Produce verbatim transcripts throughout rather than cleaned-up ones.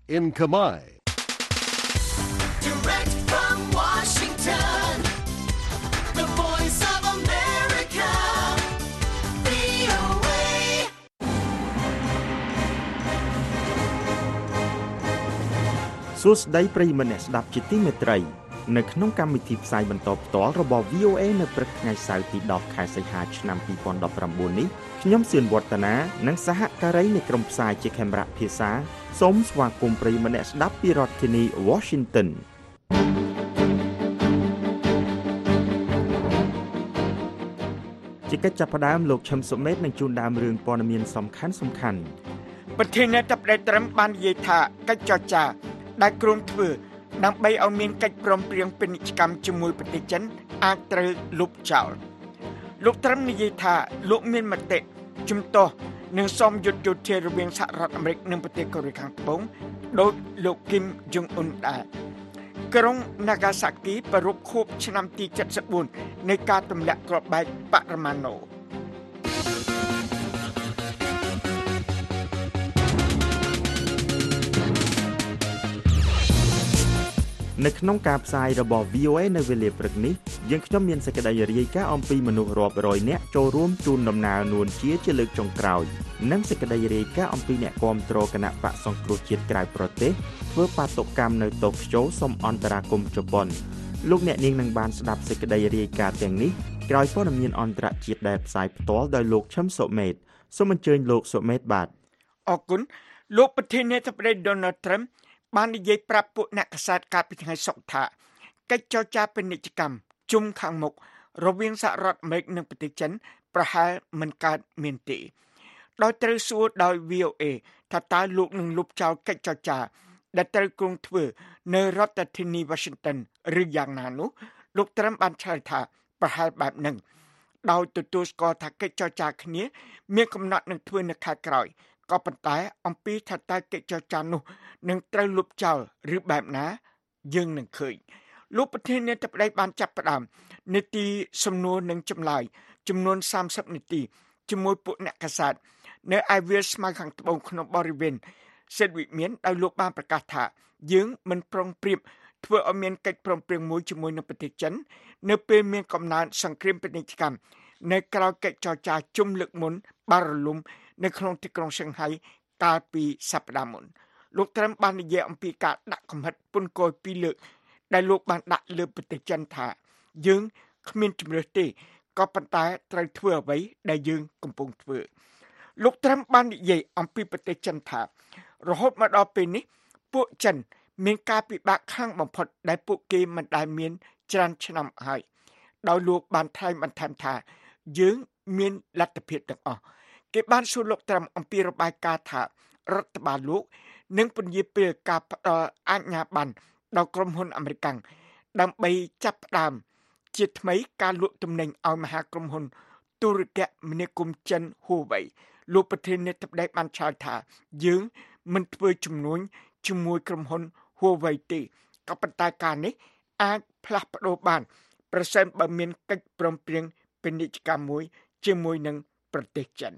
in Khmer. Direct from Washington, the voice of America, វី អូ เอសួស្តីប្រិយមិត្តអ្នកស្ដាប់ជាទីមេត្រីនៅក្នុងកម្មវិធីផ្សាយបន្តផ្ទាល់របស់ វី អូ เอ នៅព្រឹកថ្ងៃសៅរ៍ទីដប់ខែសីហាឆ្នាំពីរពាន់ដប់ប្រាំបួននេះខ្ញុំសឿនវឌ្ឍនានិងសហការីនៃក្រុមផ្សាយជាខេមរៈភាសាសូមស្វាគមន៍ប្រិយមិត្តអ្នកស្ដាប់ពីរដ្ឋធានី Washington ជាកិច្ចចាប់ផ្ដើមលោកឈឹមសុមេតនឹងជូនដើមរឿងព័ត៌មានសំខាន់សំខាន់ប្រធានាធិបតីត្រឹមបាននិយាយថាកិច្ចចរចាដែលគ្រោងធ្វើដើម្បីឲ្យមានកិច្ចព្រមព្រៀងពាណិជ្ជកម្មជាមួយប្រទេសចិនអាចត្រូវលុបចោលលោកត្រឹមនិយាយថាលោកមានមតិជំទាស់នឹងសមយុទ្ធយោធារវាងសហរដ្ឋអាមេរិកនិងប្រទេសកូរ៉េខាងត្បូងដោយលោកគីមយុងអ៊ុនដែរក្រុង Nagasaki ប្រារព្ធខួបឆ្នាំទីเจ็ดสิบสี่នៃការទម្លាក់គ្រាប់បែកបរមាណូនៅក្នុងការផ្សាយរបស់ វី អូ เอ នៅវេលាព្រឹកនេះយើងខ្ញុំមានសេចក្តីរាយការណ៍អំពីមនុស្សរាប់រយនាក់ចូលរួមជូនដំណើរនួនជាជាលើកចុងក្រោយនិងសេចក្តីរាយការណ៍អំពីអ្នកគាំទ្រគណៈបកសង្គ្រោះជាតិក្រៅប្រទេសធ្វើបាតុកម្មនៅតូក្យូសូមអន្តរាគមន៍ជប៉ុនលោកអ្នកនាងនឹងបានស្ដាប់សេចក្តីរាយការណ៍ទាំងនេះក្រោយព័ត៌មានអន្តរជាតិដែលផ្សាយផ្ទាល់ដោយលោកឈឹមសុមេតសូមអញ្ជើញលោកសុមេតបាទអរគុណលោកប្រធានាធិបតី Donald Trumpបាននិយាយប្រាប់ពួកអ្នកកាសែតកាលពីថ្ងៃសុក្រថាកិច្ចចរចាពាណិជ្ជកម្មជុំខាងមុខរវាងសហរដ្ឋអាមេរិកនិងប្រទេសចិនប្រហែលមិនកើតមានទេដោយត្រូវសួរដោយ វី អូ เอ ថាតើលោកនឹងលុបចោលកិច្ចចរចាដែលត្រូវគ្រោងធ្វើនៅរដ្ឋធានី Washington ឬយ៉ាងណានោះលោកត្រឹមបានឆ្លើយថាប្រហែលបែបហ្នឹងដោយទទួលស្គាល់ថាកិច្ចចរចាគ្នាមានកំណត់នឹងធ្វើនៅខែក្រោយក៏ប៉ុន្តែអំពីថាតើកិច្ចចរចានោះនឹងត្រូវលុបចោលឬបែបណាយើងនឹងឃើញលោកប្រធានាធិបតីបានចាប់ផ្ដើមនីតិសំណួរនិងចម្លើយចំនួនសាមសិបនាទីជាមួយពួកអ្នកកាសែតនៅឯវាលស្មៅខាងត្បូងក្នុងបរិវេណសិទ្ធិវិមានដោយលោកបានប្រកាសថាយើងមិនប្រុងប្រៀបធ្វើឲ្យមានកិច្ចព្រមព្រៀងមួយជាមួយនឹងប្រទេសចិននៅពេលមានកំណើនសង្គ្រាមពាណិជ្ជកម្មនៅក្រៅកិច្ចចរចាជុំលើកមុនបានរលំនៅក្នុងទីក្រុងសង្ហៃកាលពីសប្តាហ៍មុនលោកត្រឹមបាននិយាយអំពីការដាក់កំហិតពន្ធគយពីរលើកដែលលោកបានដាក់លើប្រទេសចិនថាយើងគ្មានជំរឿសទេក៏ប៉ុន្តែត្រូវធ្វើអ្វីដែលយើងកំពុងធ្វើលោកត្រឹមបាននិយាយអំពីប្រទេសចិនថារហូតមកដល់ពេលនេះពួកចិនមានការពិបាកខ្លាំងបំផុតដែលពួកគេមិនដែលមានច្រើនឆ្នាំហើយដោយលោកបានថ្លែងបន្ថែមថាយើងមានលទ្ធភាពទាំងអស់គេបានសួរលោកត្រឹមអំពីរបាយការណ៍ថារដ្ឋបាលលោកនឹងពន្យាពេលការផ្ដល់អាជ្ញាប័ណ្ណដល់ក្រុមហ៊ុនអាមេរិកដើម្បីចាប់ផ្ដើមជាថ្មីការលក់ទំនិញឲ្យមហាក្រុមហ៊ុនទូរគមនាគមន៍ចិន Huawei លោកប្រធានាធិបតីបានឆ្លើយថាយើងមិនធ្វើជំនួញជាមួយក្រុមហ៊ុន Huawei ទេក៏ប៉ុន្តែការនេះអាចផ្លាស់ប្ដូរបានប្រសិនបើមានកិច្ចព្រមព្រៀងពាណិជ្ជកម្មមួយជាមួយនឹងប្រទេសចិន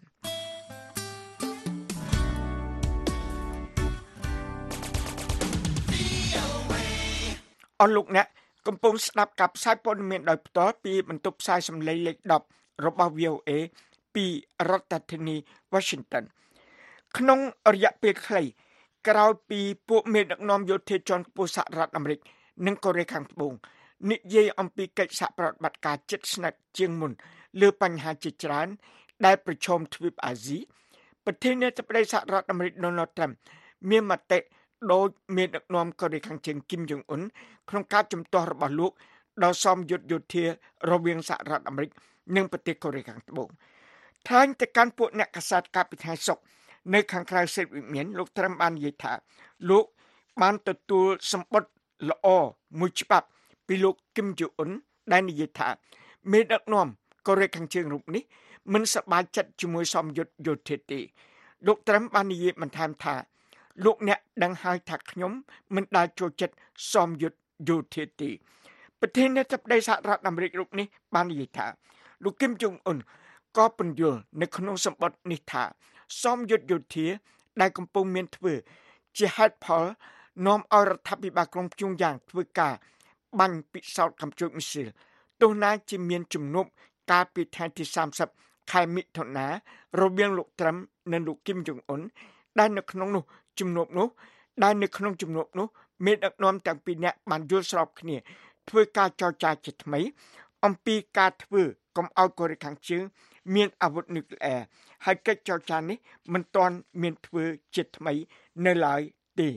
អរលោកអ្នកកំពុងស្ដាប់ការផ្សាយព័ត៌មានដោយផ្ទាល់ពីបន្ទប់ផ្សាយសំឡេងលេខដប់របស់ វី អូ เอ ពីរដ្ឋធានី Washington ក្នុងរយៈពេលខ្លីក្រោយពីពួកមេដឹកនាំយោធាជាន់ខ្ពស់សហរដ្ឋអាមេរិកនិងកូរ៉េខាងត្បូងនិយាយអំពីកិច្ចសហប្រតិបត្តិការជិតស្និទ្ធជាងមុនលើបញ្ហាជាច្រើនដែលប្រឈមទ្វីបអាស៊ីប្រធានាធិបតីសហរដ្ឋអាមេរិក Donald Trump មានមតិដោយមានដឹកនាំកូរ៉េខាងជើងគីមយុងអ៊ុនក្នុងការជំទាស់របស់លោកដល់សមយុទ្ធយោធារវាងសហរដ្ឋអាមេរិកនិងប្រទេសកូរ៉េខាងត្បូងថ្លែងទៅកាន់ពួកអ្នកកាសែតកាលពីថ្ងៃសុក្រនៅខាងក្រៅសេតវិមានលោកត្រឹមបាននិយាយថាលោកបានទទួលសម្បត្តិល្អមួយច្បាប់ពីលោកគីមយុងអ៊ុនដែលនិយាយថាមេដឹកនាំកូរ៉េខាងជើងរូបនេះមិនសប្បាយចិត្តជាមួយសមយុទ្ធយោធាទេលោកត្រឹមបាននិយាយបន្ថែមថាលោកអ្នកដឹងហើយថាខ្ញុំមិនដែលចូលចិត្តសមយុទ្ធយោធាទេប្រធានាធិបតីសហរដ្ឋអាមេរិករូបនេះបាននិយាយថាលោកគីមយុងអ៊ុនក៏ពន្យល់នៅក្នុងសម្បត្តិនេះថាសមយុទ្ធយោធាដែលកំពុងមានធ្វើជាហេតុផលនាំឲ្យរដ្ឋាភិបាលក្រុងព្យុងយ៉ាងធ្វើការបាញ់ពិសោធន៍កាំជ្រួចមីស៊ីលទោះណាជាមានជំនួបកាលពីថ្ងៃទីសាមសិបខែមិថុនារវាងលោកត្រឹមនិងលោកគីមចុងអ៊ុនដែលនៅក្នុងនោះជំនួបនោះដែលនៅក្នុងជំនួបនោះមានដឹកនាំទាំងពីរនាក់បានយល់ស្របគ្នាធ្វើការចរចាជាថ្មីអំពីការធ្វើកុំឲ្យកូរ៉េខាងជើងមានអាវុធនុយក្លេអ៊ែរហើយកិច្ចចរចានេះមិនទាន់មានធ្វើជាថ្មីនៅឡើយទេ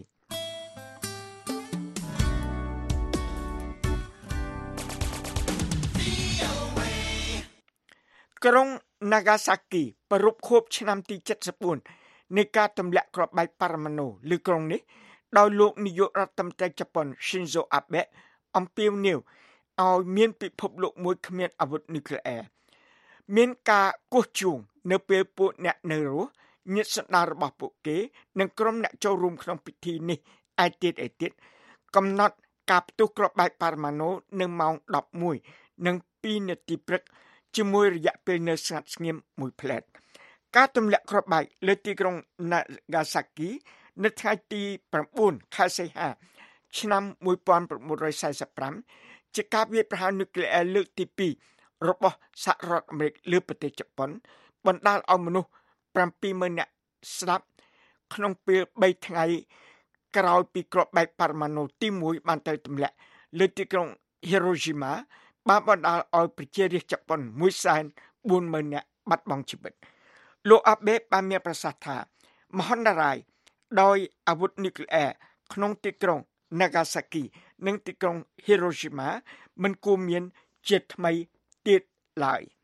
ក្រុង Nagasaki ប្រពខួបឆ្នាំទីเจ็ดสิบสี่នៃការទម្លាក់គ្រាប់បែកប៉ារ៉ាម៉ាណូលើក្រុងនេះដោយលោកនាយករដ្ឋមន្ត្រីជប៉ុន Shinzo Abe អំពាវនាវឲ្យមានពិភពលោកមួយគ្មានអាវុធនុយក្លេអ៊ែរមានការគោះជួងនៅពេលពួកអ្នកនៅរស់ញាតិសន្តានរបស់ពួកគេនិងក្រុមអ្នកចូលរួមក្នុងពិធីនេះឯទៀតឯទៀតកំណត់ការផ្ទុះគ្រាប់បែកប៉ារ៉ាម៉ាណូនៅម៉ោងដប់មួយនិងពីរនាទីព្រឹកជាមួយរយៈពេលនៅស្ងាត់ស្ងៀមមួយផ្លែតការទម្លាក់គ្រាប់បែកលើទីក្រុង Nagasaki នៅថ្ងៃទីchínខែសីហាឆ្នាំmột nghìn chín trăm bốn mươi lămជាការវាយប្រហារនុយក្លេអ៊ែរលើកទីពីររបស់សហរដ្ឋអាមេរិកលើប្រទេសជប៉ុនបណ្ដាលឲ្យមនុស្សbảyម៉ឺននាក់ស្លាប់ក្នុងពេលបីថ្ងៃក្រោយពីគ្រាប់បែកប៉ារ៉ាម៉ាណូទីមួយបានទៅទម្លាក់លើទីក្រុង Hiroshima បានបណ្ដាលឲ្យប្រជារាស្ត្រជប៉ុនមួយសែនបួនម៉ឺននាក់បាត់បង់ជីវិតលោកអាបេបានមានប្រសាសន៍ថាមហន្តរាយដោយអាវុធនុយក្លេអ៊ែរក្នុងទីក្រុង Nagasaki និងទីក្រុង Hiroshima មិនគួរមានជាថ្មីទៀតឡើយ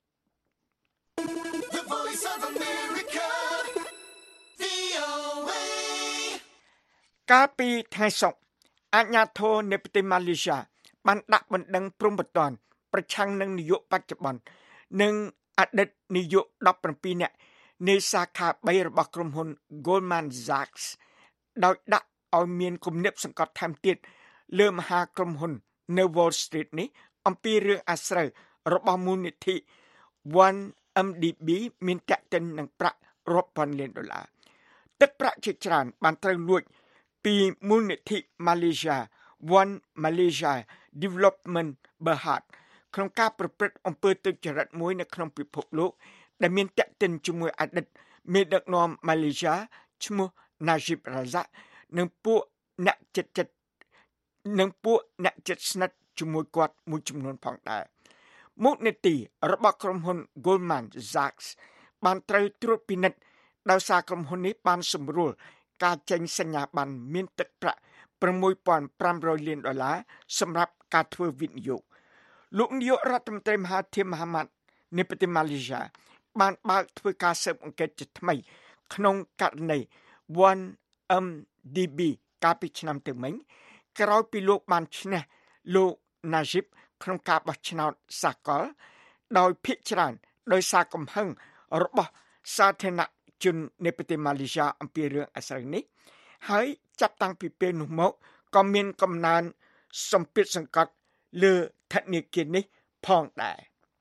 The Voice of America វី អូ เอកាលពីថ្ងៃសុក្រអាជ្ញាធរនៃប្រទេសម៉ាឡេស៊ីបានដាក់បណ្ដឹងព្រហ្មទណ្ឌប្រឆាំងនឹងនាយកបច្ចុប្បន្ននិងអតីតនាយកដប់ប្រាំពីរនាក់នៃសាខាបីរបស់ក្រុមហ៊ុន Goldman Sachs ដោយដាក់ឲ្យមានគំនាបសង្កត់ថែមទៀតលើមហាក្រុមហ៊ុននៅ Wall Street នេះអំពីរឿងអាស្រូវរបស់មូលនិធិ one M D B មានតាក់ទិននឹងប្រាក់រាប់ពាន់លានដុល្លារទឹកប្រាក់ជាច្រើនបានត្រូវលួចពីមូលនិធិ Malaysia One Malaysia Development Berhad ក្នុងការប្រព្រឹត្តអំពើទុច្ចរិតមួយនៅក្នុងពិភពលោកដែលមានតាក់ទិនជាមួយអតីតមេដឹកនាំម៉ាឡេស៊ីឈ្មោះ Najib Razak និងពួកអ្នកជិតជិតនិងពួកអ្នកជិតស្និទ្ធជាមួយគាត់មួយចំនួនផងដែរមុខនីតិរបស់ក្រុមហ៊ុន Goldman Sachs បានត្រូវត្រួតពិនិត្យដោយសារក្រុមហ៊ុននេះបានសម្រួលការចេញសញ្ញាប័ណ្ណមានទឹកប្រាក់sáu nghìn năm trămលានដុល្លារសម្រាប់ការធ្វើវិនិយោគលោកនាយករដ្ឋមន្ត្រីមហាធិរមហាម៉ាត់នៃប្រទេសម៉ាឡេស៊ីបានបើកធ្វើការស៊ើបអង្កេតជាថ្មីក្នុងករណី one M D B កាលពីឆ្នាំទៅមិញក្រោយពីលោកបានឈ្នះលោក Najib ក្នុងការបោះឆ្នោតសកលដោយភាគច្រើនដោយសារកំហឹងរបស់សាធារណជននៃប្រទេសម៉ាឡេស៊ីអំពីរឿងអាស្រូវនេះហើយចាប់តាំងពីពេលនោះមកក៏មានកំណើនសម្ពាធសង្កត់លើធនាគារនេះផងដែរ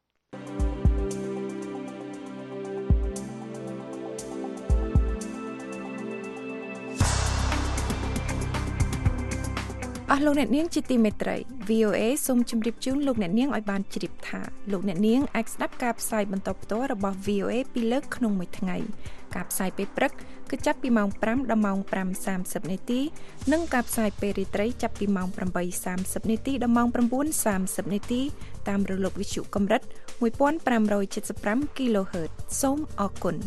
អស់លោកអ្នកនាងជាទីមេត្រី វី អូ เอ សូមជម្រាបជូនលោកអ្នកនាងឲ្យបានជ្រាបថាលោកអ្នកនាងអាចស្ដាប់ការផ្សាយបន្តផ្ទាល់របស់ វី អូ เอ ពីរលើកក្នុងមួយថ្ងៃការផ្សាយពេលព្រឹកគឺចាប់ពីម៉ោងប្រាំដល់ម៉ោងប្រាំសាមសិបនាទីនិងការផ្សាយពេលរាត្រីចាប់ពីម៉ោងប្រាំបីសាមសិបនាទីដល់ម៉ោង៩សាមសិបនាទីតាមរលកវិទ្យុកម្រិតmột nghìn năm trăm bảy mươi lăm គីឡូហឺត សូមអរគុណ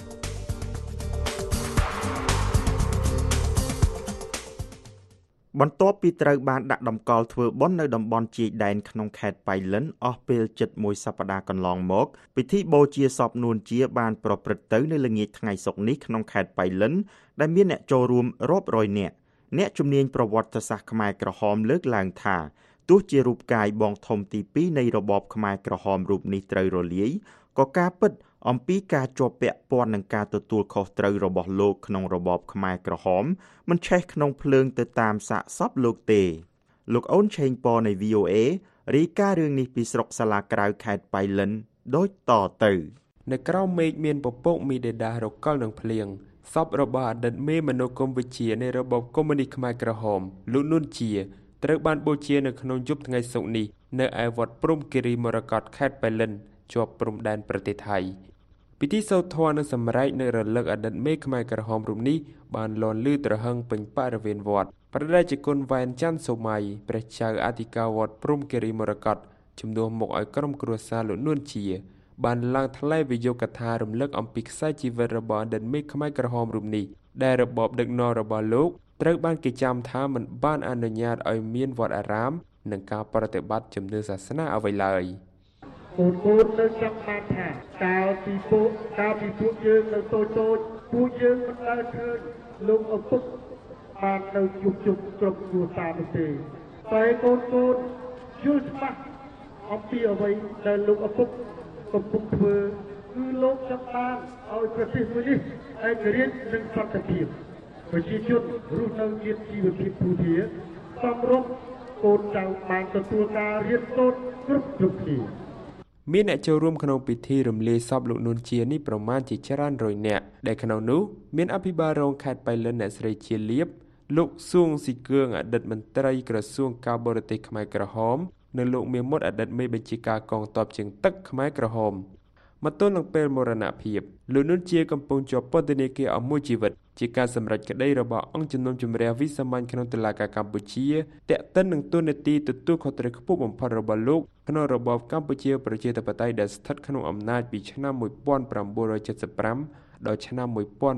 បន្ទាប់ពីត្រូវបានដាក់តម្កល់ធ្វើបុណ្យនៅតំបន់ជាយដែនក្នុងខេត្តប៉ៃលិនអស់ពេលជិតមួយសប្តាហ៍កន្លងមកពិធីបូជាសពនួនជាបានប្រព្រឹត្តទៅនៅល្ងាចថ្ងៃសុក្រនេះក្នុងខេត្តប៉ៃលិនដែលមានអ្នកចូលរួមរាប់រយនាក់អ្នកជំនាញប្រវត្តិសាស្ត្រខ្មែរក្រហមលើកឡើងថាទោះជារូបកាយបងធំទីពីរនៃរបបខ្មែរក្រហមរូបនេះត្រូវរលាយក៏ការពិតអំពីការជាប់ពាក់ព័ន្ធនឹងការទទួលខុសត្រូវរបស់លោកក្នុងរបបខ្មែរក្រហមមិនឆេះក្នុងភ្លើងទៅតាមសាកសពលោកទេលោកអូនឆេងប៉នៃ វី អូ เอ រាយការណ៍រឿងនេះពីស្រុកសាឡាក្រៅខេត្តប៉ៃលិនដូចតទៅនៅក្រៅមេឃមានពពកមីដេដាសរកលនឹងភ្លៀងសពរបស់អតីតមេមនោគមវិជ្ជានៃរបបកុម្មុយនីសខ្មែរក្រហមលោកនួនជាត្រូវបានបូជានៅក្នុងយប់ថ្ងៃសុក្រនេះនៅឯវត្តព្រំគិរីមរកតខេត្តប៉ៃលិនជាប់ព្រំដែនប្រទេសថៃពិធីសូត្រធម៌និងសម្រែកនៅរលឹកអតីតមេខ្មែរក្រហមរូបនេះបានលាន់ឮត្រហឹងពេញបរិវេណវត្តព្រះរាជគុណវ៉ែនច័ន្ទសូម៉ៃព្រះចៅអធិការវត្តព្រំគិរីមរកតជំនួសមកឲ្យក្រុមគ្រួសារលោកនួនជាបានឡើងថ្លែងវិយោគកថារំលឹកអំពីខ្សែជីវិតរបស់អតីតមេខ្មែរក្រហមរូបនេះដែលរបបដឹកនាំរបស់លោកត្រូវបានគេចាំថាមិនបានអនុញ្ញាតឲ្យមានវត្តអារាមនិងការប្រតិបត្តិជំនឿសាសនាអ្វីឡើយពូនពូននៅចាំបានថាកាលពីពួកកាលពីពួកយើងនៅតូចតូចពួកយើងមិនដែលឃើញលោកឪពុកបាននៅជួបជុំគ្រប់គ្រួសារនោះទេតែកូនកូនយល់ច្បាស់អំពីអ្វីដែលលោកឪពុកកំពុងធ្វើគឺលោកចង់បានឲ្យប្រទេសមួយនេះឯករាជ្យនិងសន្តិភាពប្រជាជនរស់នៅមានជីវភាពទូធាសមរម្យកូនចៅបានទទួលការរៀនសូត្រគ្រប់គ្រប់គ្នាមានអ្នកចូលរួមក្នុងពិធីរំលាយសពលោកនួនជានេះប្រមាណជាច្រើនរយនាក់ដែលក្នុងនោះមានអភិបាលរងខេត្តប៉ៃលិនអ្នកស្រីជាលៀបលោកសួងស៊ីគឿងអតីតមន្ត្រីក្រសួងការបរទេសខ្មែរក្រហមនិងលោកមាមុតអតីតមេបញ្ជាការកងទ័ពជើងទឹកខ្មែរក្រហមមកទល់នឹងពេលមរណភាពលោកនួនជាកំពុងជាប់ពន្ធនាគារអស់មួយជីវិតជាការសម្រេចក្តីរបស់អង្គជំនុំជម្រះវិសាមញ្ញក្នុងតុលាការកម្ពុជាតាក់ទិននឹងទូនាទីទទួលខុសត្រូវខ្ពស់បំផុតរបស់លោកក្នុងរបបកម្ពុជាប្រជាធិបតេយ្យដែលស្ថិតក្នុងអំណាចពីឆ្នាំmột nghìn chín trăm bảy mươi lămដល់ឆ្នាំmột nghìn chín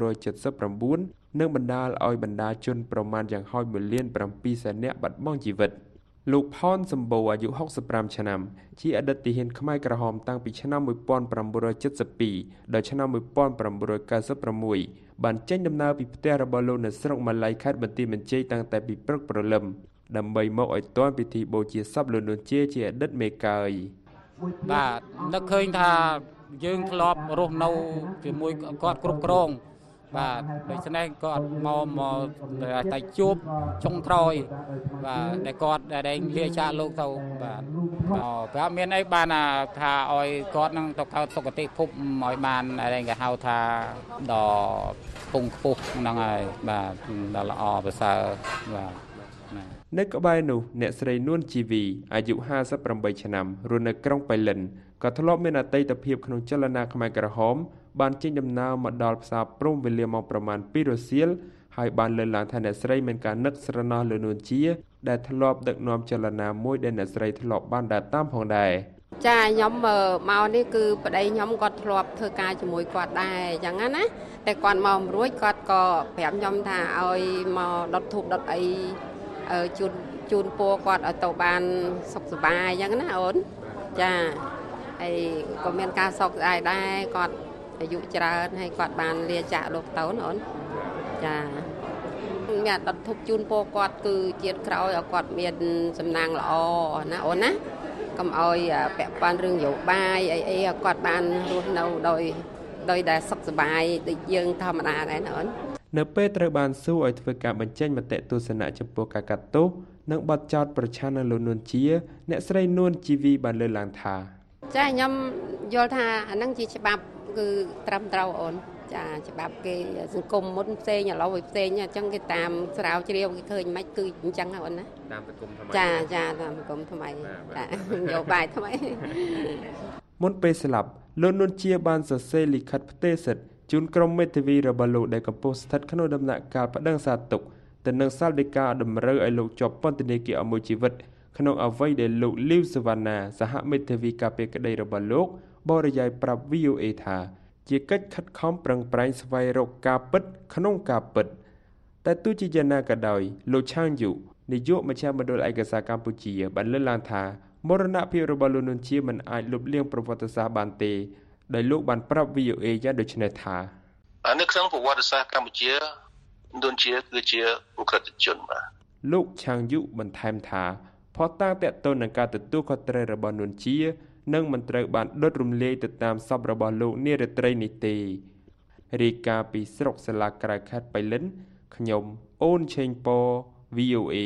trăm bảy mươi chínនិងបណ្ដាលឲ្យបណ្ដាជនប្រមាណយ៉ាងហោចមួយលានbảyសែននាក់បាត់បង់ជីវិតលោកផនសម្បូរអាយុหกสิบห้าឆ្នាំជាអតីតទាហានខ្មែរក្រហមតាំងពីឆ្នាំmột nghìn chín trăm bảy mươi haiដល់ឆ្នាំmột nghìn chín trăm chín mươi sáuបានចេញដំណើរពីផ្ទះរបស់លោកនៅស្រុកម៉ាឡៃខេត្តបន្ទាយមានជ័យតាំងតែពីព្រឹកព្រលឹមដើម្បីមកឲ្យទាន់ពិធីបូជាសពលោកនួនជាជាអតីតមេកើយបាទនឹកឃើញថាយើងធ្លាប់រស់នៅជាមួយគាត់គ្រប់គ្រងបាទដូច្នេះគាត់មកមកតែជួបចុងក្រោយបាទដែលគាត់ដែលលាចាកលោកទៅបាទប្រាប់មានអីបានថាឲ្យគាត់នឹងទៅកើតសុគតិភពឲ្យបានដែលគេហៅថាដល់ពងខ្ពស់ហ្នឹងហើយបាទដល់ល្អប្រសើរបាទនៅក្បែរនោះអ្នកស្រីនួនជីវីអាយុห้าสิบแปดឆ្នាំរស់នៅក្រុងប៉ៃលិនក៏ធ្លាប់មានអតីតភាពក្នុងចលនាខ្មែរក្រហមបានចេញដំណើរមកដល់ផ្សារព្រំវេលាមកប្រមាណពីររសៀលហើយបានលើកឡើងថាអ្នកស្រីមានការនឹកស្រណោះលើនួនជាដែលធ្លាប់ដឹកនាំចលនាមួយដែលអ្នកស្រីធ្លាប់បានដើរតាមផងដែរចាខ្ញុំមកនេះគឺប្តីខ្ញុំគាត់ធ្លាប់ធ្វើការជាមួយគាត់ដែរអញ្ចឹងណាតែគាត់មករួចគាត់ក៏ប្រាប់ខ្ញុំថាឲ្យមកដុតធូបដុតអីជូនជូនពរគាត់ឲ្យទៅបានសុខសប្បាយអញ្ចឹងណាអូនចាហើយក៏មានការសោកស្ដាយដែរគាត់អាយុច្រើនហើយគាត់បានលាចាកលោកទៅណាអូនចាមានដុតធូបជូនពរគាត់គឺជាតិក្រោយឲ្យគាត់មានសំណាងល្អណាអូនណាកុំឲ្យពាក់ព័ន្ធរឿងយោបាយអីអីឲ្យគាត់បានរស់នៅដោយដោយដែលសុខសប្បាយដូចយើងធម្មតាដែរណាអូននៅពេលត្រូវបានសួរឲ្យធ្វើការបញ្ចេញមតិទស្សនៈចំពោះការកាត់ទោសនិងបទចោទប្រឆាំងនឹងលោកនួនជាអ្នកស្រីនួនជីវីបានលើកឡើងថាចាខ្ញុំយល់ថាអាហ្នឹងជាច្បាប់គឺត្រឹមត្រូវអូនចាច្បាប់គេសង្គមមុនផ្សេងឥឡូវវាផ្សេងអញ្ចឹងគេតាមស្រាវជ្រាវគេឃើញមិនគឺអញ្ចឹងហ្នឹងអូនណាតាមសង្គមថ្មីចាចាតាមសង្គមថ្មីចាយោបាយថ្មីមុនពេលស្លាប់លោកនួនជាបានសរសេរលិខិតផ្ទេរសិទ្ធិជូនក្រុមមេធាវីរបស់លោកដែលកំពុងស្ថិតក្នុងដំណាក់កាលប្តឹងសារទុកទៅនឹងសាលដីកាតម្រូវឲ្យលោកជាប់ពន្ធនាគារអស់មួយជីវិតក្នុងអ្វីដែលលោកលីវសវណ្ណាសហមេធាវីការពារក្តីរបស់លោកបរិយាយប្រាប់ វី អូ អេ ថាជាកិច្ចខិតខំប្រឹងប្រែងស្វែងរកការពិតក្នុងការពិតតែទោះជាយ៉ាងណាក៏ដោយលោកឆាងយុនាយកមជ្ឈមណ្ឌលឯកសារកម្ពុជាបានលើកឡើងថាមរណភាពរបស់លោកនួនជាមិនអាចលុបលាងប្រវត្តិសាស្ត្របានទេដោយលោកបានប្រាប់ វី អូ អេ យ៉ាងដូចនេះថានៅក្នុងប្រវត្តិសាស្ត្រកម្ពុជានួនជាគឺជាឧក្រិដ្ឋជនបាទលោកឆាងយុបន្ថែមថាផុសតាងតេតូននឹងការទទួលខុសត្រូវរបស់នួនជានឹងមិនត្រូវបានដុតរំលាយទៅតាមសពរបស់លោកនារីត្រីនេះទេរាយការណ៍ពីស្រុកសាឡាក្រៅខេត្តប៉ៃលិនខ្ញុំអូនឆេងប៉ វី អូ អេ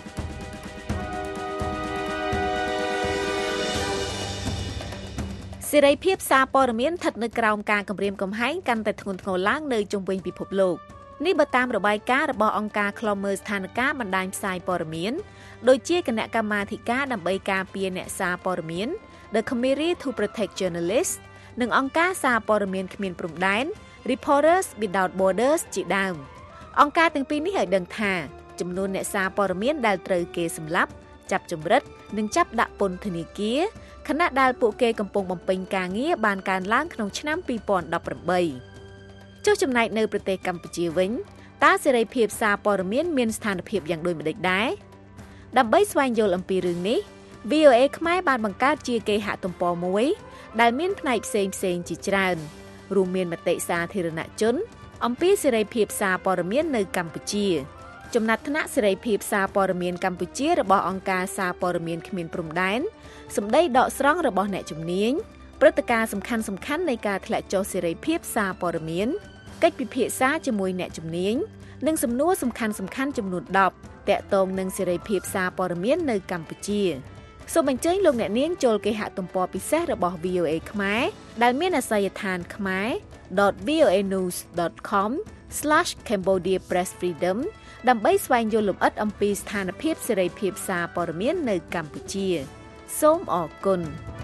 សេសេរីភាពសារព័ត៌មានស្ថិតនៅក្រោមការគំរាមកំហែងកាន់តែធ្ងន់ធ្ងរឡើងនៅជុំវិញពិភពលោកនេះបើតាមរបាយការណ៍របស់អង្គការឃ្លាំមើលស្ថានភាពបណ្ដាញផ្សាយព័ត៌មានដូចជាគណៈកម្មាធិការដើម្បីការពារអ្នកសារព័ត៌មាន The Committee to Protect Journalists និងអង្គការសារព័ត៌មានគ្មានព្រំដែន Reporters Without Borders ជាដើមអង្គការទាំងពីរនេះឲ្យដឹងថាចំនួនអ្នកសារព័ត៌មានដែលត្រូវគេសម្លាប់ចាប់ចម្រិតនិងចាប់ដាក់ពន្ធនាគារខណៈដែលពួកគេកំពុងបំពេញការងារបានកើនឡើងក្នុងឆ្នាំពីរពាន់ដប់ប្រាំបីចុះចំណែកនៅប្រទេសកម្ពុជាវិញតើសេរីភាពសារព័ត៌មានមានស្ថានភាពយ៉ាងដូចម្តេចដែរដើម្បីស្វែងយល់អំពីរឿងនេះ វី អូ អេ ខ្មែរបានបង្កើតជាគេហទំព័រមួយដែលមានផ្នែកផ្សេងផ្សេងជាច្រើនរួមមានមតិសាធារណជនអំពីសេរីភាពសារព័ត៌មាននៅកម្ពុជាចំណាត់ថ្នាក់សេរីភាពសារព័ត៌មានកម្ពុជារបស់អង្គការសារព័ត៌មានគ្មានព្រំដែនសម្ដីដកស្រង់របស់អ្នកជំនាញព្រឹត្តិការណ៍សំខាន់សំខាន់នៃការធ្លាក់ចុះសេរីភាពសារព័ត៌មានកិច្ចពិភាក្សាជាមួយអ្នកជំនាញនិងសំណួរសំខាន់សំខាន់ចំនួនដប់ទាក់ទងនឹងសេរីភាពសារព័ត៌មាននៅកម្ពុជាសូមអញ្ជើញលោកអ្នកនាងចូលគេហទំព័រពិសេសរបស់ វី អូ អេ ខ្មែរដែលមានអាសយដ្ឋាន khmer dot voanews dot com slash cambodia press freedom ដើម្បីស្វែងយល់លម្អិតអំពីស្ថានភាពសេរីភាពសារព័ត៌មាននៅកម្ពុជាសូមអរគុណ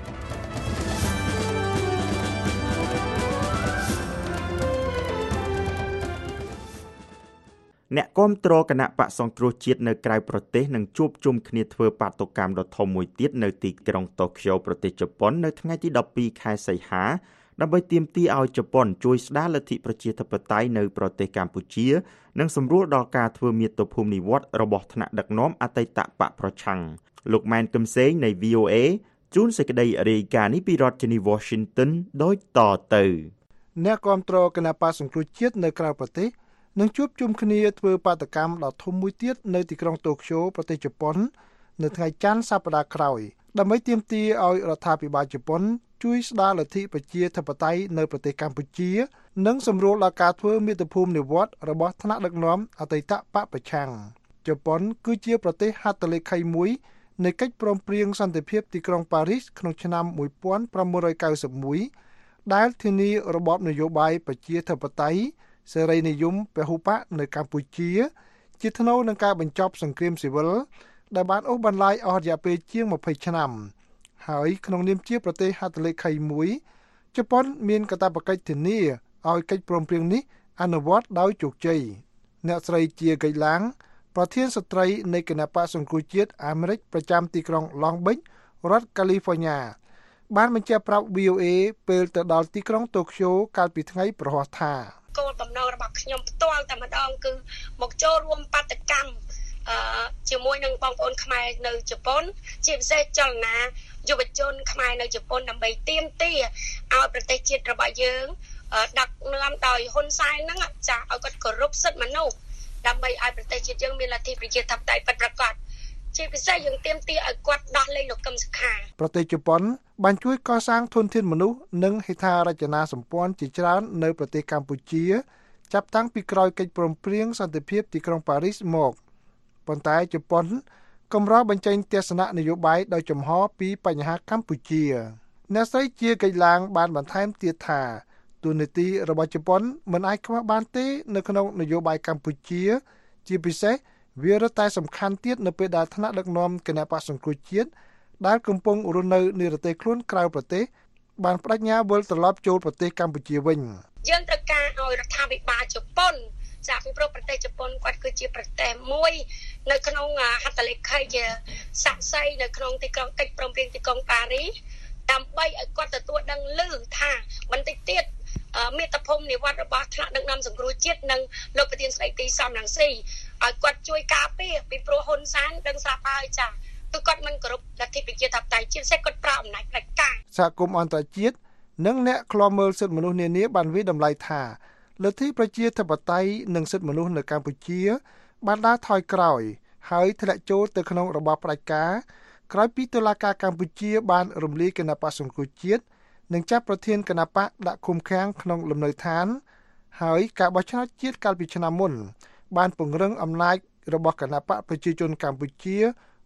អ្នកគាំទ្រគណៈបកសង្គ្រោះជាតិនៅក្រៅប្រទេសនឹងជួបជុំគ្នាធ្វើបាតុកម្មដ៏ធំមួយទៀតនៅទីក្រុងតូក្យូប្រទេសជប៉ុននៅថ្ងៃទីដប់ពីរខែសីហាដើម្បីទាមទារឲ្យជប៉ុនជួយស្ដារលទ្ធិប្រជាធិបតេយ្យនៅប្រទេសកម្ពុជានិងសម្រួលដល់ការធ្វើមាតុភូមិនិវត្តន៍របស់ថ្នាក់ដឹកនាំអតីតបកប្រឆាំងលោកម៉ែនកឹមសេងនៃ វី អូ អេ ជួនសេចក្តីរាយការណ៍នេះពីរដ្ឋធានី Washington ដូចតទៅអ្នកគាំទ្រគណៈបកសង្គ្រោះជាតិនៅក្រៅប្រទេសនឹងជួបជុំគ្នាធ្វើបាតកម្មដ៏ធំមួយទៀតនៅទីក្រុងតូក្យូប្រទេសជប៉ុននៅថ្ងៃច័ន្ទសប្តាហ៍ក្រោយដើម្បីទាមទារឲ្យរដ្ឋាភិបាលជប៉ុនជួយស្ដារលទ្ធិប្រជាធិបតេយ្យនៅប្រទេសកម្ពុជានិងសម្រួលដល់ការធ្វើមាតុភូមិនិវត្តន៍របស់ថ្នាក់ដឹកនាំអតីតបកប្រឆាំងជប៉ុនគឺជាប្រទេសហត្ថលេខីមួយនៃកិច្ចព្រមព្រៀងសន្តិភាពទីក្រុងប៉ារីសក្នុងឆ្នាំmột nghìn chín trăm chín mươi mốtដែលធានារបបនយោបាយប្រជាធិបតេយ្យសេរីនិយមពហុបកនៅកម្ពុជាជាថ្នូវនឹងការបញ្ចប់សង្គ្រាមស៊ីវិលដែលបានអូសបន្លាយអស់រយៈពេលជាងម្ភៃឆ្នាំហើយក្នុងនាមជាប្រទេសហត្ថលេខីមួយជប៉ុនមានកាតព្វកិច្ចធានាឲ្យកិច្ចព្រមព្រៀងនេះអនុវត្តដោយជោគជ័យអ្នកស្រីជាកៃឡាងប្រធានស្ត្រីនៃគណៈបកសង្គ្រោះជាតិអាមេរិកប្រចាំទីក្រុង Long Beach រដ្ឋ California បានបញ្ជាក់ប្រាប់ វី អូ អេ ពេលទៅដល់ទីក្រុងតូក្យូកាលពីថ្ងៃប្រហ័សថាគោលបំណងរបស់ខ្ញុំផ្ទាល់តែម្ដងគឺមកចូលរួមបាតកម្មអឺជាមួយនឹងបងប្អូនខ្មែរនៅជប៉ុនជាពិសេសចលនាយុវជនខ្មែរនៅជប៉ុនដើម្បីទាមទារឲ្យប្រទេសជាតិរបស់យើងដឹកនាំដោយហ៊ុនសែនហ្នឹងចាស់ឲ្យគាត់គោរពសិទ្ធិមនុស្សដើម្បីឲ្យប្រទេសជាតិយើងមានលទ្ធិប្រជាធិបតេយ្យពិតប្រាកដជាពិសេសយើងទាមទារឲ្យគាត់ដោះលែងលោកកឹមសុខាប្រទេសជប៉ុនបានជួយកសាងធនធានមនុស្សនិងហេដ្ឋារចនាសម្ព័ន្ធជាច្រើននៅប្រទេសកម្ពុជាចាប់តាំងពីក្រោយកិច្ចព្រមព្រៀងសន្តិភាពទីក្រុងប៉ារីសមកប៉ុន្តែជប៉ុនកម្របញ្ចេញទស្សនៈនយោបាយដោយចំហពីបញ្ហាកម្ពុជាអ្នកស្រីជាកៃឡាងបានបន្ថែមទៀតថាទូនីតិរបស់ជប៉ុនមិនអាចខ្វះបានទេនៅក្នុងនយោបាយកម្ពុជាជាពិសេសវារត់តែសំខាន់ទៀតនៅពេលដែលថ្នាក់ដឹកនាំគណៈបក្សសង្គ្រោះជាតិដែលកំពុងរស់នៅនិរទេសខ្លួនក្រៅប្រទេសបានបដិញ្ញាវិលត្រឡប់ចូលប្រទេសកម្ពុជាវិញយើងត្រូវការឲ្យរដ្ឋាភិបាលជប៉ុនចាពីព្រោះប្រទេសជប៉ុនគាត់គឺជាប្រទេសមួយនៅក្នុងហត្ថលេខីជាសាក់សីនៅក្នុងទីក្រុងកិច្ចព្រមព្រៀងទីក្រុងប៉ារីសដើម្បីឲ្យគាត់ទទួលដឹងឮថាបន្តិចទៀតមាតុភូមិនិវត្តន៍របស់ថ្នាក់ដឹកនាំសង្គ្រោះជាតិនិងលោកប្រធានស្ដីទីសំរងស៊ីឲ្យគាត់ជួយការពារពីព្រោះហ៊ុនសែនដឹងស្រាប់ហើយចាគឺគាត់មិនគោរពលទ្ធិប្រជាធិបតេយ្យជាពិសេសគាត់ប្រើអំណាចផ្ដាច់ការសហគមន៍អន្តរជាតិនិងអ្នកឃ្លាំមើលសិទ្ធិមនុស្សនានាបានវិតម្លៃថាលទ្ធិប្រជាធិបតេយ្យនិងសិទ្ធិមនុស្សនៅកម្ពុជាបានដើរថយក្រោយហើយធ្លាក់ចូលទៅក្នុងរបបផ្ដាច់ការក្រោយពីតុលាការកម្ពុជាបានរំលាយគណៈបក្សសង្គ្រោះជាតិនិងចាប់ប្រធានគណៈបកដាក់ឃុំឃាំងក្នុងលំនៅឋានហើយការបោះឆ្នោតជាតិកាលពីឆ្នាំមុនបានពង្រឹងអំណាចរបស់គណៈបកប្រជាជនកម្ពុជា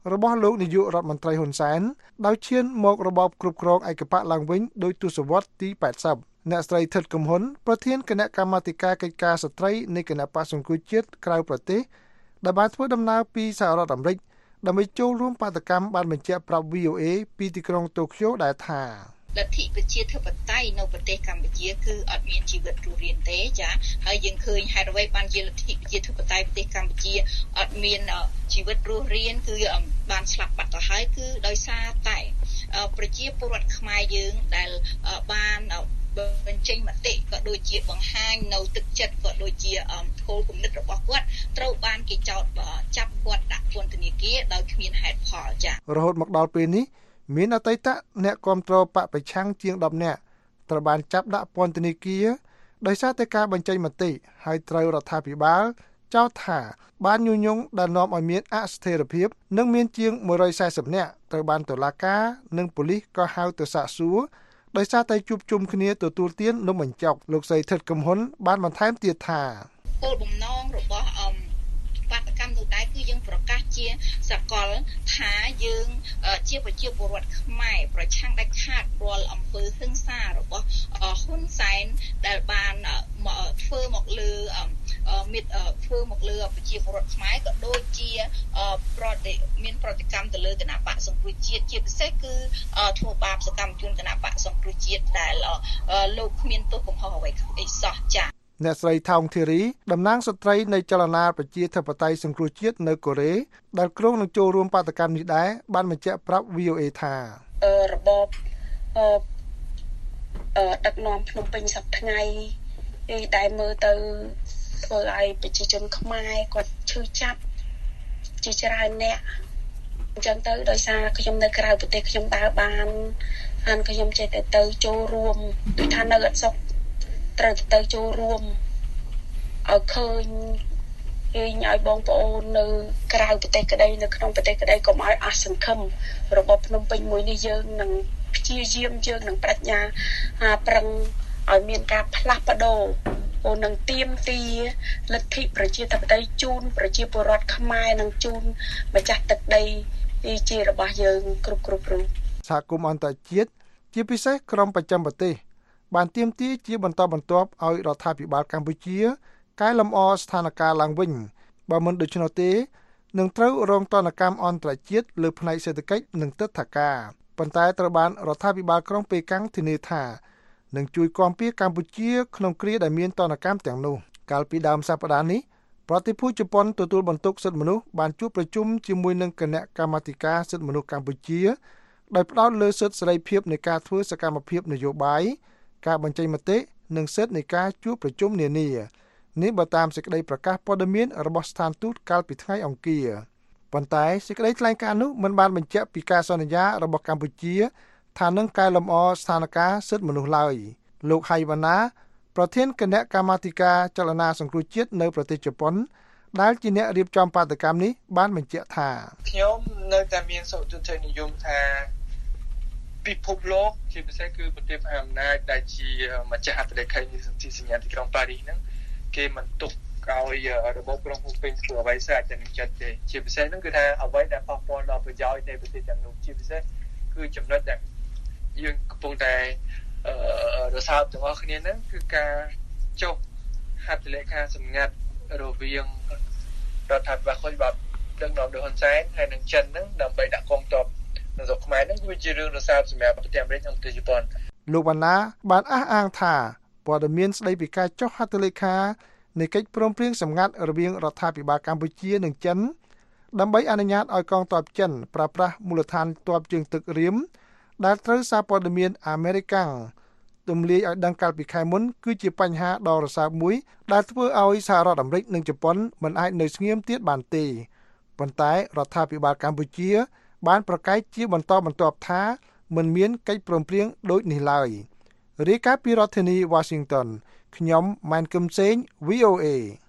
របស់លោកនាយករដ្ឋមន្ត្រីហ៊ុនសែនដោយឈានមករបបគ្រប់គ្រងឯកបកឡើងវិញដោយទសវត្សរ៍ទីแปดสิบអ្នកស្រីថិតកំហ៊ុនប្រធានគណៈកម្មាធិការកិច្ចការស្ត្រីនៃគណៈបក្សសង្គ្រោះជាតិក្រៅប្រទេសដែលបានធ្វើដំណើរពីសហរដ្ឋអាមេរិកដើម្បីចូលរួមបាតកម្មបានបញ្ជាក់ប្រាប់ វី អូ เอ ពីទីក្រុងតូក្យូដែលថាលទ្ធិប្រជាធិបតេយ្យនៅប្រទេសកម្ពុជាគឺអត់មានជីវិតរស់រានទេចាហើយយើងឃើញហេតុអ្វីបានជាលទ្ធិប្រជាធិបតេយ្យប្រទេសកម្ពុជាអត់មានជីវិតរស់រានគឺបានស្លាប់បាត់ទៅហើយគឺដោយសារតែប្រជាពលរដ្ឋខ្មែរយើងដែលបានបញ្ចេញមតិក៏ដូចជាបង្ហាញនៅទឹកចិត្តក៏ដូចជាគោលគំនិតរបស់គាត់ត្រូវបានគេចោទចាប់គាត់ដាក់ពន្ធនាគារដោយគ្មានហេតុផលចា៎រហូតមកដល់ពេលនេះមានអតីតអ្នកគាំទ្របកប្រឆាំងជាងដប់នាក់ត្រូវបានចាប់ដាក់ពន្ធនាគារដោយសារតែការបញ្ចេញមតិហើយត្រូវរដ្ឋាភិបាលចោទថាបានញុះញង់ដែលនាំឲ្យមានអស្ថិរភាពនិងមានជាងmột trăm bốn mươiនាក់ត្រូវបានតុលាការនិងប៉ូលីសក៏ហៅទៅសាកសួរដោយសារតែជួបជុំគ្នាទទួលទាននំបញ្ចុកលោកស្រីថិតកំហ៊ុនបានបន្ថែមទៀតថាគោលបំណងរបស់អមបាតកម្មនោះដែរគឺយើងប្រកាសជាសកលថាយើងជាប្រជាពលរដ្ឋខ្មែរប្រឆាំងដាច់ខាតរាល់អំពើហិង្សារបស់ហ៊ុនសែនដែលបានធ្វើមកលើមិត្តធ្វើមកលើប្រជាពលរដ្ឋខ្មែរក៏ដូចជាប្រតិមានប្រតិកម្មទៅលើគណៈបកសង្គ្រោះជាតិជាពិសេសគឺធ្វើបាបសកម្មជនគណៈបកសង្គ្រោះជាតិដែលលោកគ្មានទោសកំហុសអ្វីសោះចា៎អ្នកស្រីថោងធីរីតំណាងស្ត្រីនៃចលនាប្រជាធិបតេយ្យសង្គ្រោះជាតិនៅកូរ៉េដែលគ្រោងនឹងចូលរួមបាតកម្មនេះដែរបានបញ្ជាក់ប្រាប់ វី អូ เอ ថារបបអឺដឹកនាំភ្នំពេញសប្តាហ៍ថ្ងៃដែលមើលទៅធ្វើឲ្យប្រជាជនខ្មែរគាត់ឈឺចាប់ជាច្រើនអ្នកអញ្ចឹងទៅដោយសារខ្ញុំនៅក្រៅប្រទេសខ្ញុំដើរបានហើយខ្ញុំចេះតែទៅចូលរួមដូចថានៅអត់សុខត្រូវទៅចូលរួមឲ្យឃើញគេឲ្យបងប្អូននៅក្រៅប្រទេសក្តីនៅក្នុងប្រទេសក្តីកុំឲ្យអស់សង្ឃឹមរបបភ្នំពេញមួយនេះយើងនឹងព្យាយាមយើងនឹងប្រាជ្ញាប្រឹងឲ្យមានការផ្លាស់ប្ដូរអូននឹងទៀមទាលទ្ធិប្រជាធិបតេយ្យជូនប្រជាពលរដ្ឋខ្មែរនឹងជូនម្ចាស់ទឹកដីជារបស់យើងគ្រប់គ្រប់រូបសហគមន៍អន្តរជាតិជាពិសេសក្រុមប្រចាំប្រទេសបានទាមទារជាបន្តបន្ទាប់ឲ្យរដ្ឋាភិបាលកម្ពុជាកែលម្អស្ថានភាពឡើងវិញបើមិនដូច្នោះទេនឹងត្រូវរងទណ្ឌកម្មអន្តរជាតិលើផ្នែកសេដ្ឋកិច្ចនិងទិដ្ឋាការប៉ុន្តែត្រូវបានរដ្ឋាភិបាលក្រុងប៉េកាំងធានាថានឹងជួយគាំពារកម្ពុជាក្នុងគ្រាដែលមានទណ្ឌកម្មទាំងនោះកាលពីដើមសប្តាហ៍នេះប្រតិភូជប៉ុនទទួលបន្ទុកសិទ្ធិមនុស្សបានជួបប្រជុំជាមួយនឹងគណៈកម្មាធិការសិទ្ធិមនុស្សកម្ពុជាដោយផ្ដោតលើសិទ្ធិសេរីភាពនៃការធ្វើសកម្មភាពនយោបាយការបញ្ចេញមតិនិងសិទ្ធិនៃការជួបប្រជុំនានានេះបើតាមសេចក្តីប្រកាសព័ត៌មានរបស់ស្ថានទូតកាលពីថ្ងៃអង្គារប៉ុន្តែសេចក្តីថ្លែងការណ៍នោះមិនបានបញ្ជាក់ពីការសន្យារបស់កម្ពុជាថានឹងកែលម្អស្ថានភាពសិទ្ធិមនុស្សឡើយលោកហៃវ៉ាណាប្រធានគណៈកម្មាធិការចលនាសង្គ្រោះជាតិនៅប្រទេសជប៉ុនដែលជាអ្នករៀបចំបាតកម្មនេះបានបញ្ជាក់ថាខ្ញុំនៅតែមានសុទិដ្ឋិនិយមថាពិភពលោកជាពិសេសគឺប្រទេសមហាអំណាចដែលជាម្ចាស់ហត្ថលេខីនៃសន្ធិសញ្ញាទីក្រុងប៉ារីសហ្នឹងគេមិនទុកឲ្យរបបក្រុងភ្នំពេញធ្វើអ្វីស្រេចតែនឹងចិត្តទេជាពិសេសហ្នឹងគឺថាអ្វីដែលប៉ះពាល់ដល់ប្រយោជន៍នៃប្រទេសទាំងនោះជាពិសេសគឺចំណុចដែលយើងកំពុងតែអឺរសើបទាំងអស់គ្នាហ្នឹងគឺការចុះហត្ថលេខាសម្ងាត់រវាងរដ្ឋាភិបាលខុសច្បាប់ដឹកនាំដោយហ៊ុនសែនហើយនឹងចិនហ្នឹងដើម្បីដាក់កងទ័ពនៅស្រុកខ្មែរហ្នឹងគឺជារឿងរសើបសម្រាប់ប្រទេសអាមេរិកនិងប្រទេសជប៉ុនលោកវណ្ណាបានអះអាងថាព័ត៌មានស្ដីពីការចុះហត្ថលេខានៃកិច្ចព្រមព្រៀងសម្ងាត់រវាងរដ្ឋាភិបាលកម្ពុជានិងចិនដើម្បីអនុញ្ញាតឲ្យកងទ័ពចិនប្រើប្រាស់មូលដ្ឋានទ័ពជើងទឹករៀមដែលត្រូវសារព័ត៌មានអាមេរិកទម្លាយឲ្យដឹងកាលពីខែមុនគឺជាបញ្ហាដ៏រសើបមួយដែលធ្វើឲ្យសហរដ្ឋអាមេរិកនិងជប៉ុនមិនអាចនៅស្ងៀមទៀតបានទេប៉ុន្តែរដ្ឋាភិបាលកម្ពុជាបានប្រកែកជាបន្តបន្ទាប់ថាមិនមានកិច្ចព្រមព្រៀងដូចនេះឡើយរាយការណ៍ពីរដ្ឋធានី Washington ខ្ញុំម៉ែនគឹមសេង វី អូ เอ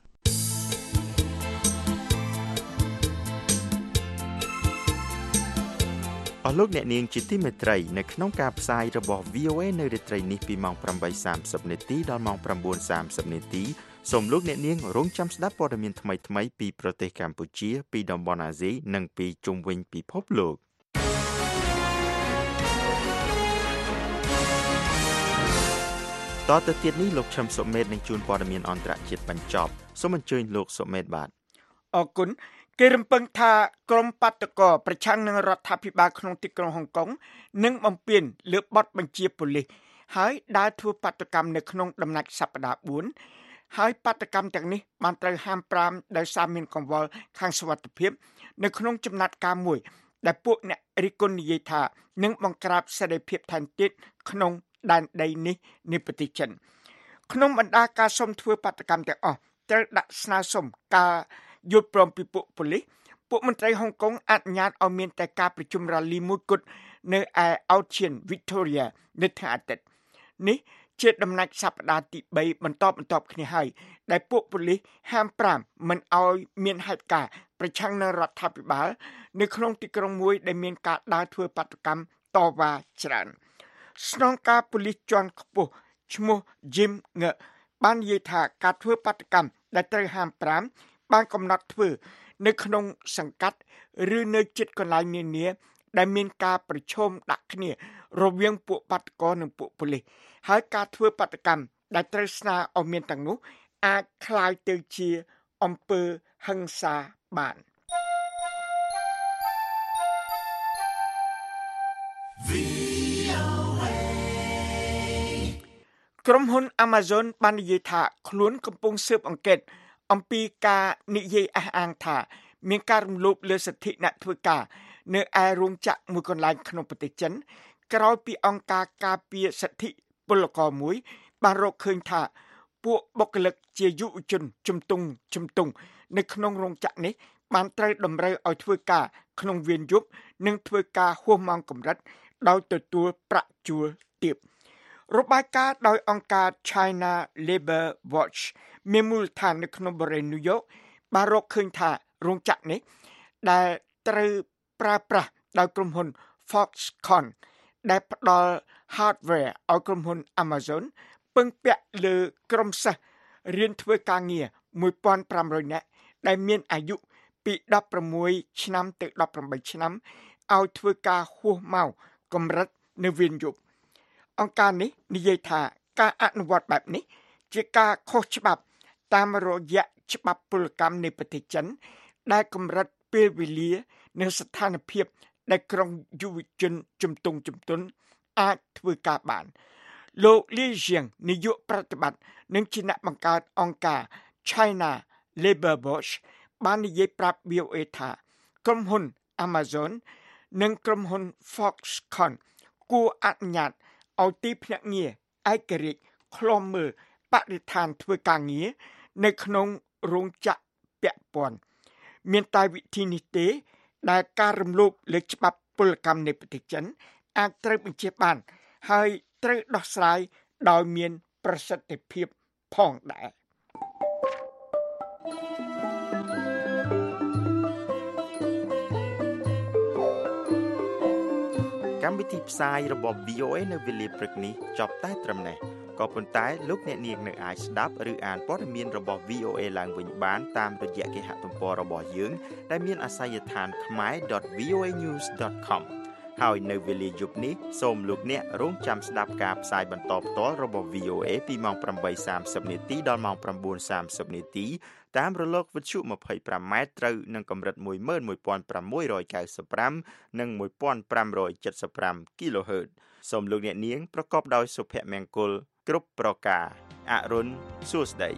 អស់លោកអ្នកនាងជាទីមេត្រីនៅក្នុងការផ្សាយរបស់ វី អូ เอ នៅរាត្រីនេះពីម៉ោង ប្រាំបីសាមសិប នាទីដល់ម៉ោង ៩ សាមសិប នាទីសូមលោកអ្នកនាងរងចាំស្ដាប់ព័ត៌មានថ្មីៗពីប្រទេសកម្ពុជាពីតំបន់អាស៊ីនិងពីជុំវិញពិភពលោកតទៅទៀតនេះលោកឈឹមសុមេតនឹងជួនព័ត៌មានអន្តរជាតិបញ្ចប់សូមអញ្ជើញលោកសុមេតបាទអរគុណគេរំពឹងថាក្រុមបាតកោប្រឆាំងនឹងរដ្ឋាភិបាលក្នុងទីក្រុងហុងកុងនឹងបំពេញលើបទបញ្ជាប៉ូលីសហើយដើរធ្វើបាតកម្មនៅក្នុងដំណាច់សប្តាហ៍បួនហើយបាតកម្មទាំងនេះបានត្រូវហាមប្រាមដោយសារមានកង្វល់ខាងសុវត្ថិភាពនៅក្នុងចំណាត់ការមួយដែលពួកអ្នករិះគន់និយាយថានឹងបង្ក្រាបសេរីភាពថែមទៀតក្នុងដែនដីនេះនៃប្រទេសចិនក្នុងបណ្ដាការសុំធ្វើបាតកម្មទាំងអស់ត្រូវដាក់ស្នើសុំការយល់ព្រមពីពួកប៉ូលីសពួកមន្ត្រីហុងកុងអនុញ្ញាតឲ្យមានតែការប្រជុំរ៉ាលីមួយគត់នៅឯ Ocean Victoria នៅថ្ងៃអាទិត្យនេះជាដំណាច់សប្តាហ៍ទីបីបន្តបន្ទាប់គ្នាហើយដែលពួកប៉ូលីសហាមប្រាមមិនឲ្យមានហេតុការណ៍ប្រឆាំងនឹងរដ្ឋាភិបាលនៅក្នុងទីក្រុងមួយដែលមានការដើរធ្វើបាតកម្មតវ៉ាច្រើនស្នងការប៉ូលីសជាន់ខ្ពស់ឈ្មោះ Jim Ng បាននិយាយថាការធ្វើបាតកម្មដែលត្រូវហាមប្រាមបានកំណត់ធ្វើនៅក្នុងសង្កាត់ឬនៅជិតកន្លែងនានាដែលមានការប្រឈមដាក់គ្នារវាងពួកបាតកោនិងពួកប៉ូលីសហើយការធ្វើបាតកម្មដែលត្រូវស្នើឲ្យមានទាំងនោះអាចคล้ายទៅជាអំពើហិង្សាបានក្រុមហ៊ុន Amazon បាននិយាយថាខ្លួនកំពុងស៊ើបអង្កេតអំពីការនិយាយអះអាងថាមានការរំលោភលើសិទ្ធិអ្នកធ្វើការនៅឯរោងចក្រមួយកន្លែងក្នុងប្រទេសចិនក្រោយពីអង្គការការពារសិទ្ធិពលករមួយបានរកឃើញថាពួកបុគ្គលិកជាយុវជនជំទង់ជំទង់នៅក្នុងរោងចក្រនេះបានត្រូវតម្រូវឲ្យធ្វើការក្នុងវេនយប់និងធ្វើការហួសម៉ោងកម្រិតដោយទទួលប្រាក់ជួលទាបរបាយការណ៍ដោយអង្គការ China Labor Watch មានមូលដ្ឋាននៅក្នុងបរិយា New York បានរកឃើញថារោងចក្រនេះដែលត្រូវប្រើប្រាស់ដោយក្រុមហ៊ុន Foxconn ដែលផ្ដល់ hardware ឲ្យក្រុមហ៊ុន Amazon ពឹងពាក់លើក្រុមសិស្សរៀនធ្វើការងារមួយពាន់ប្រាំរយនាក់ដែលមានអាយុពីដប់ប្រាំមួយឆ្នាំទៅដប់ប្រាំបីឆ្នាំឲ្យធ្វើការហួសម៉ោងកម្រិតនៅវេនយប់អង្គការនេះនិយាយថាការអនុវត្តបែបនេះជាការខុសច្បាប់តាមរយៈច្បាប់ពលកម្មនៃប្រទេសចិនដែលកម្រិតពេលវេលានិងស្ថានភាពដែលក្រុមយុវជនជំទង់ជំទន់អាចធ្វើការបានលោកលីជាងនាយកប្រតិបត្តិនិងជាអ្នកបង្កើតអង្គការ China Labor Watch បាននិយាយប្រាប់ V O A ថាក្រុមហ៊ុន Amazon និងក្រុមហ៊ុន Foxconn គួរអនុញ្ញាតឲ្យទីភ្នាក់ងារឯករាជ្យឃ្លាំមើលបរិស្ថានធ្វើការងារនៅក្នុងរោងចក្រពាក់ព័ន្ធមានតែវិធីនេះទេដែលការរំលោភលើច្បាប់ពលកម្មនៃប្រទេសចិនអាចត្រូវបញ្ជាបានហើយត្រូវដោះស្រាយដោយមានប្រសិទ្ធភាពផងដែរកម្មវិធីផ្សាយរបស់ V O A នៅវេលាព្រឹកនេះចប់តែត្រឹមនេះក៏ប៉ុន្តែលោកអ្នកនាងនៅអាចស្ដាប់ឬអានព័ត៌មានរបស់ V O A ឡើងវិញបានតាមរយៈគេហទំព័ររបស់យើងដែលមានអាសយដ្ឋាន khmae dot v o a news dot com ហើយនៅវេលាយប់នេះសូមលោកអ្នករងចាំស្ដាប់ការផ្សាយបន្តផ្ទាល់របស់ V O A ពីម៉ោងប្រាំបីសាមសិបនាទីដល់ម៉ោងប្រាំបួនសាមសិបនាទីតាមរលកវិទ្យុยี่สิบห้าម៉ែត្រត្រូវនឹងកម្រិតmột một năm chín nămនិងmột five seven five គីឡូហឺតសូមលោកអ្នកនាងប្រកបដោយសុភមង្គលគ្រប់ប្រការអរុនសួស្តី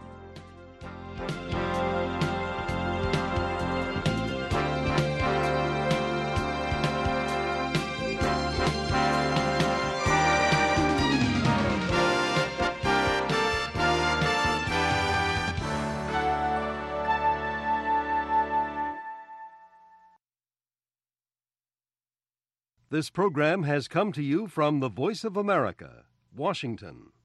This program has come to you from the Voice of America, Washington.